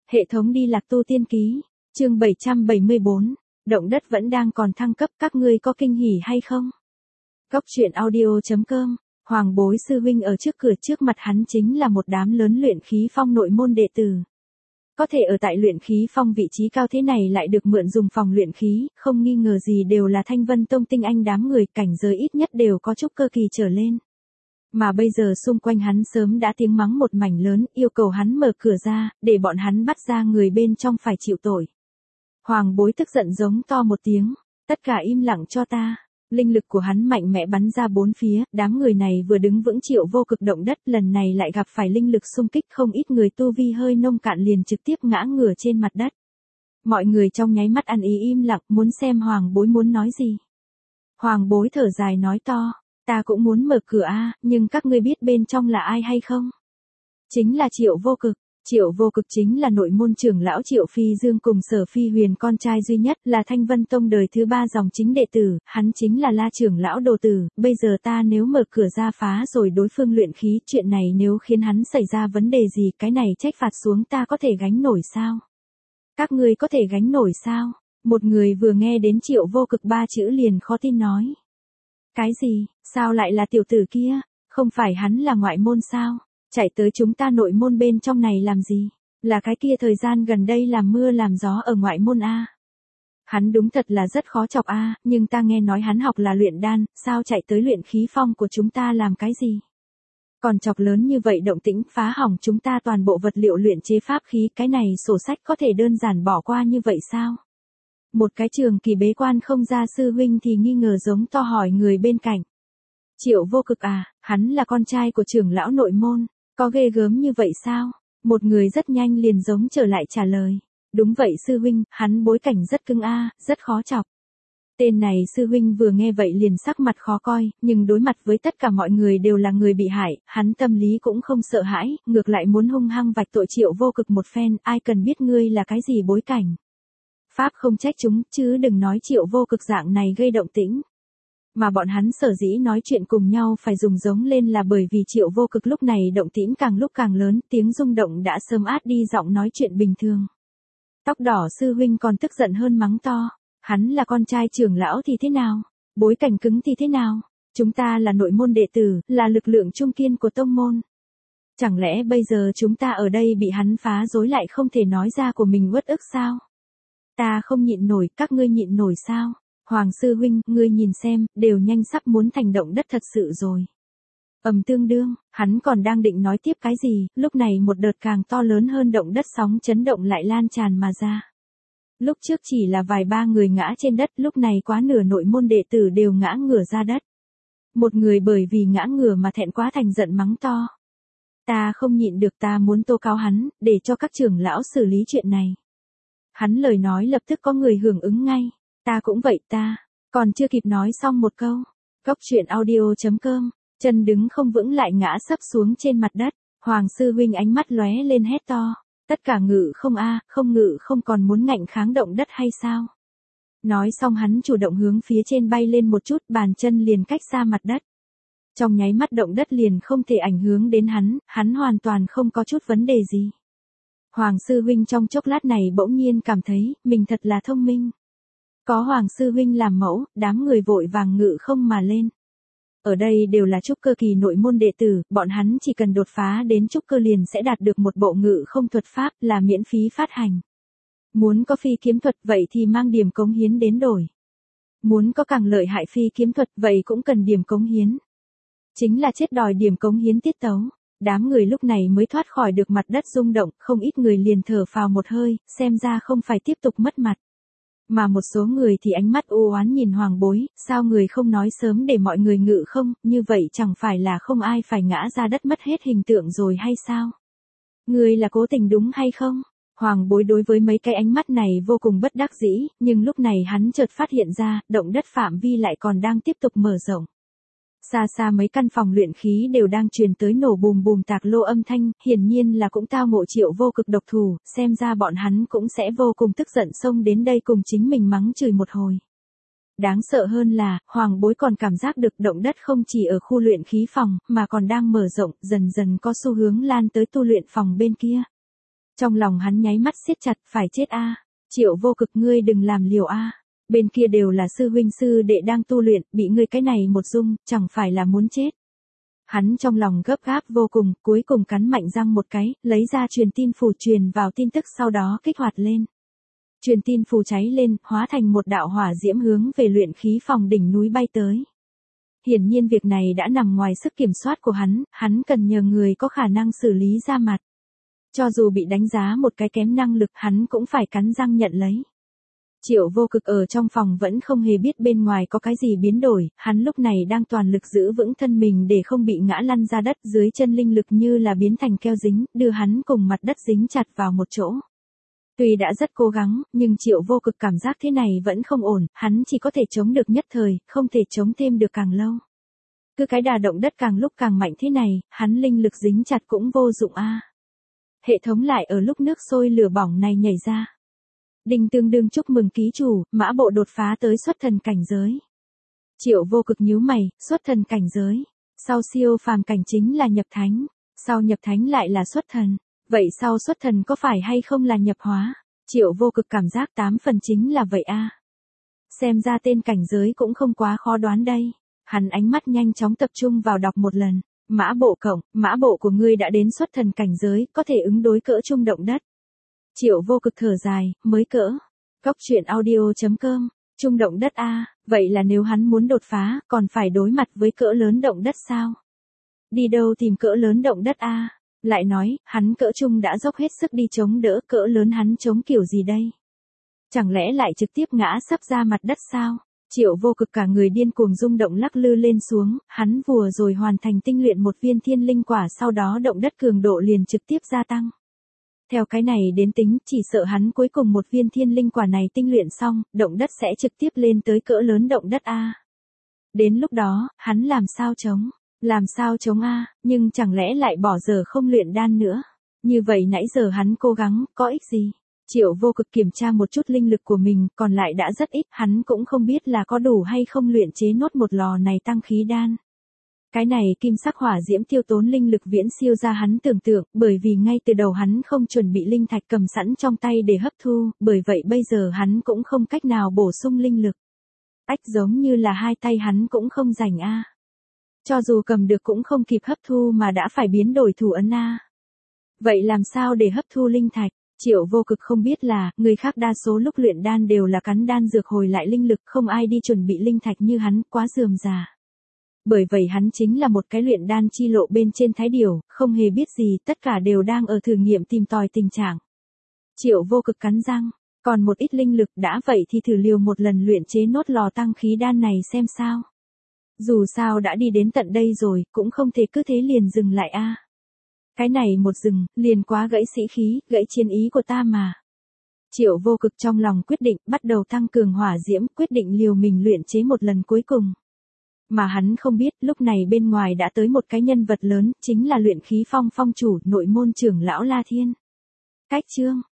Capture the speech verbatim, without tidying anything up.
Hệ thống đi lạc tu tiên ký, chương bảy trăm bảy mươi bốn, động đất vẫn đang còn thăng cấp, các ngươi có kinh hỉ hay không? Góc truyện audio.com, Hoàng Bối sư huynh ở trước cửa, trước mặt hắn chính là một đám lớn luyện khí phong nội môn đệ tử. Có thể ở tại luyện khí phong vị trí cao thế này lại được mượn dùng phòng luyện khí, không nghi ngờ gì đều là Thanh Vân Tông tinh anh đám người, cảnh giới ít nhất đều có trúc cơ kỳ trở lên. Mà bây giờ xung quanh hắn sớm đã tiếng mắng một mảnh lớn, yêu cầu hắn mở cửa ra, để bọn hắn bắt ra người bên trong phải chịu tội. Hoàng Bối tức giận giống to một tiếng, tất cả im lặng cho ta. Linh lực của hắn mạnh mẽ bắn ra bốn phía, đám người này vừa đứng vững chịu vô cực động đất, lần này lại gặp phải linh lực xung kích, không ít người tu vi hơi nông cạn liền trực tiếp ngã ngửa trên mặt đất. Mọi người trong nháy mắt ăn ý im lặng, muốn xem Hoàng Bối muốn nói gì. Hoàng Bối thở dài nói to, ta cũng muốn mở cửa a, nhưng các ngươi biết bên trong là ai hay không? Chính là Triệu Vô Cực. Triệu Vô Cực chính là nội môn trưởng lão Triệu Phi Dương cùng Sở Phi Huyền con trai duy nhất, là Thanh Vân Tông đời thứ ba dòng chính đệ tử, hắn chính là La trưởng lão đồ tử, bây giờ ta nếu mở cửa ra phá rồi đối phương luyện khí, chuyện này nếu khiến hắn xảy ra vấn đề gì, cái này trách phạt xuống ta có thể gánh nổi sao? Các ngươi có thể gánh nổi sao? Một người vừa nghe đến Triệu Vô Cực ba chữ liền khó tin nói. Cái gì, sao lại là tiểu tử kia, không phải hắn là ngoại môn sao? Chạy tới chúng ta nội môn bên trong này làm gì? Là cái kia thời gian gần đây làm mưa làm gió ở ngoại môn a. Hắn đúng thật là rất khó chọc a, nhưng ta nghe nói hắn học là luyện đan, sao chạy tới luyện khí phong của chúng ta làm cái gì? Còn chọc lớn như vậy động tĩnh, phá hỏng chúng ta toàn bộ vật liệu luyện chế pháp khí, cái này sổ sách có thể đơn giản bỏ qua như vậy sao? Một cái trường kỳ bế quan không ra sư huynh thì nghi ngờ giống to hỏi người bên cạnh. Triệu Vô Cực à, hắn là con trai của trưởng lão nội môn. Có ghê gớm như vậy sao? Một người rất nhanh liền giống trở lại trả lời. Đúng vậy sư huynh, hắn bối cảnh rất cứng a, rất khó chọc. Tên này sư huynh vừa nghe vậy liền sắc mặt khó coi, nhưng đối mặt với tất cả mọi người đều là người bị hại, hắn tâm lý cũng không sợ hãi, ngược lại muốn hung hăng vạch tội Triệu Vô Cực một phen, ai cần biết ngươi là cái gì bối cảnh. Pháp không trách chúng, chứ đừng nói Triệu Vô Cực dạng này gây động tĩnh. Mà bọn hắn sở dĩ nói chuyện cùng nhau phải dùng giống lên là bởi vì Triệu Vô Cực lúc này động tĩnh càng lúc càng lớn, tiếng rung động đã sớm át đi giọng nói chuyện bình thường. Tóc đỏ sư huynh còn tức giận hơn mắng to, hắn là con trai trưởng lão thì thế nào, bối cảnh cứng thì thế nào, chúng ta là nội môn đệ tử, là lực lượng trung kiên của tông môn. Chẳng lẽ bây giờ chúng ta ở đây bị hắn phá rối lại không thể nói ra của mình uất ức sao? Ta không nhịn nổi, các ngươi nhịn nổi sao? Hoàng sư huynh, ngươi nhìn xem, đều nhanh sắp muốn thành động đất thật sự rồi. Ầm tương đương, hắn còn đang định nói tiếp cái gì, lúc này một đợt càng to lớn hơn động đất sóng chấn động lại lan tràn mà ra. Lúc trước chỉ là vài ba người ngã trên đất, lúc này quá nửa nội môn đệ tử đều ngã ngửa ra đất. Một người bởi vì ngã ngửa mà thẹn quá thành giận mắng to. Ta không nhịn được, ta muốn tố cáo hắn, để cho các trưởng lão xử lý chuyện này. Hắn lời nói lập tức có người hưởng ứng ngay. Ta cũng vậy ta, còn chưa kịp nói xong một câu. Góc truyện audio.com, chân đứng không vững lại ngã sấp xuống trên mặt đất. Hoàng sư huynh ánh mắt lóe lên hét to. Tất cả ngự không a, không ngự không còn muốn ngạnh kháng động đất hay sao? Nói xong hắn chủ động hướng phía trên bay lên một chút, bàn chân liền cách xa mặt đất. Trong nháy mắt động đất liền không thể ảnh hưởng đến hắn, hắn hoàn toàn không có chút vấn đề gì. Hoàng sư huynh trong chốc lát này bỗng nhiên cảm thấy, mình thật là thông minh. Có Hoàng sư huynh làm mẫu, đám người vội vàng ngự không mà lên. Ở đây đều là trúc cơ kỳ nội môn đệ tử, bọn hắn chỉ cần đột phá đến trúc cơ liền sẽ đạt được một bộ ngự không thuật pháp, là miễn phí phát hành. Muốn có phi kiếm thuật vậy thì mang điểm cống hiến đến đổi. Muốn có càng lợi hại phi kiếm thuật vậy cũng cần điểm cống hiến. Chính là chết đòi điểm cống hiến tiết tấu. Đám người lúc này mới thoát khỏi được mặt đất rung động, không ít người liền thở phào một hơi, xem ra không phải tiếp tục mất mặt. Mà một số người thì ánh mắt u oán nhìn Hoàng Bối, sao người không nói sớm để mọi người ngự không, như vậy chẳng phải là không ai phải ngã ra đất mất hết hình tượng rồi hay sao? Người là cố tình đúng hay không? Hoàng Bối đối với mấy cái ánh mắt này vô cùng bất đắc dĩ, nhưng lúc này hắn chợt phát hiện ra, động đất phạm vi lại còn đang tiếp tục mở rộng. Xa xa mấy căn phòng luyện khí đều đang truyền tới nổ bùm bùm tạc lô âm thanh, hiển nhiên là cũng tao ngộ Triệu Vô Cực độc thủ, xem ra bọn hắn cũng sẽ vô cùng tức giận xông đến đây cùng chính mình mắng chửi một hồi. Đáng sợ hơn là, Hoàng Bối còn cảm giác được động đất không chỉ ở khu luyện khí phòng, mà còn đang mở rộng, dần dần có xu hướng lan tới tu luyện phòng bên kia. Trong lòng hắn nháy mắt siết chặt, phải chết a. Triệu Vô Cực ngươi đừng làm liều a. Bên kia đều là sư huynh sư đệ đang tu luyện, bị ngươi cái này một dung, chẳng phải là muốn chết. Hắn trong lòng gấp gáp vô cùng, cuối cùng cắn mạnh răng một cái, lấy ra truyền tin phù truyền vào tin tức sau đó kích hoạt lên. Truyền tin phù cháy lên, hóa thành một đạo hỏa diễm hướng về luyện khí phòng đỉnh núi bay tới. Hiển nhiên việc này đã nằm ngoài sức kiểm soát của hắn, hắn cần nhờ người có khả năng xử lý ra mặt. Cho dù bị đánh giá một cái kém năng lực, hắn cũng phải cắn răng nhận lấy. Triệu Vô Cực ở trong phòng vẫn không hề biết bên ngoài có cái gì biến đổi, hắn lúc này đang toàn lực giữ vững thân mình để không bị ngã lăn ra đất, dưới chân linh lực như là biến thành keo dính, đưa hắn cùng mặt đất dính chặt vào một chỗ. Tuy đã rất cố gắng, nhưng Triệu Vô Cực cảm giác thế này vẫn không ổn, hắn chỉ có thể chống được nhất thời, không thể chống thêm được càng lâu. Cứ cái đà động đất càng lúc càng mạnh thế này, hắn linh lực dính chặt cũng vô dụng a. Hệ thống lại ở lúc nước sôi lửa bỏng này nhảy ra. Đinh tương đương chúc mừng ký chủ, Mã Bộ đột phá tới xuất thần cảnh giới. Triệu Vô Cực nhíu mày, xuất thần cảnh giới. Sau siêu phàm cảnh chính là nhập thánh, sau nhập thánh lại là xuất thần. Vậy sau xuất thần có phải hay không là nhập hóa? Triệu Vô Cực cảm giác tám phần chính là vậy a. Xem ra tên cảnh giới cũng không quá khó đoán đây. Hắn ánh mắt nhanh chóng tập trung vào đọc một lần. Mã Bộ cộng, Mã Bộ của ngươi đã đến xuất thần cảnh giới, có thể ứng đối cỡ trung động đất. Triệu Vô Cực thở dài, mới cỡ. Góc truyện audio chấm com, trung động đất a, vậy là nếu hắn muốn đột phá, còn phải đối mặt với cỡ lớn động đất sao? Đi đâu tìm cỡ lớn động đất a? Lại nói, hắn cỡ trung đã dốc hết sức đi chống đỡ, cỡ lớn hắn chống kiểu gì đây? Chẳng lẽ lại trực tiếp ngã sấp ra mặt đất sao? Triệu Vô Cực cả người điên cuồng rung động lắc lư lên xuống, hắn vừa rồi hoàn thành tinh luyện một viên thiên linh quả, sau đó động đất cường độ liền trực tiếp gia tăng. Theo cái này đến tính, chỉ sợ hắn cuối cùng một viên thiên linh quả này tinh luyện xong, động đất sẽ trực tiếp lên tới cỡ lớn động đất a. Đến lúc đó, hắn làm sao chống? Làm sao chống a, nhưng chẳng lẽ lại bỏ giờ không luyện đan nữa? Như vậy nãy giờ hắn cố gắng, có ích gì? Triệu Vô Cực kiểm tra một chút linh lực của mình, còn lại đã rất ít, hắn cũng không biết là có đủ hay không luyện chế nốt một lò này tăng khí đan. Cái này kim sắc hỏa diễm tiêu tốn linh lực viễn siêu ra hắn tưởng tượng, bởi vì ngay từ đầu hắn không chuẩn bị linh thạch cầm sẵn trong tay để hấp thu, bởi vậy bây giờ hắn cũng không cách nào bổ sung linh lực. Ách giống như là hai tay hắn cũng không rảnh a. Cho dù cầm được cũng không kịp hấp thu mà đã phải biến đổi thủ ấn a. Vậy làm sao để hấp thu linh thạch? Triệu Vô Cực không biết là, người khác đa số lúc luyện đan đều là cắn đan dược hồi lại linh lực, không ai đi chuẩn bị linh thạch như hắn, quá rườm rà. Bởi vậy hắn chính là một cái luyện đan chi lộ bên trên thái điểu, không hề biết gì, tất cả đều đang ở thử nghiệm tìm tòi tình trạng. Triệu Vô Cực cắn răng, còn một ít linh lực, đã vậy thì thử liều một lần luyện chế nốt lò tăng khí đan này xem sao. Dù sao đã đi đến tận đây rồi, cũng không thể cứ thế liền dừng lại a. Cái này một dừng, liền quá gãy sĩ khí, gãy chiến ý của ta mà. Triệu Vô Cực trong lòng quyết định, bắt đầu tăng cường hỏa diễm, quyết định liều mình luyện chế một lần cuối cùng. Mà hắn không biết, lúc này bên ngoài đã tới một cái nhân vật lớn, chính là luyện khí phong phong chủ, nội môn trưởng lão La Thiên. Cách chương,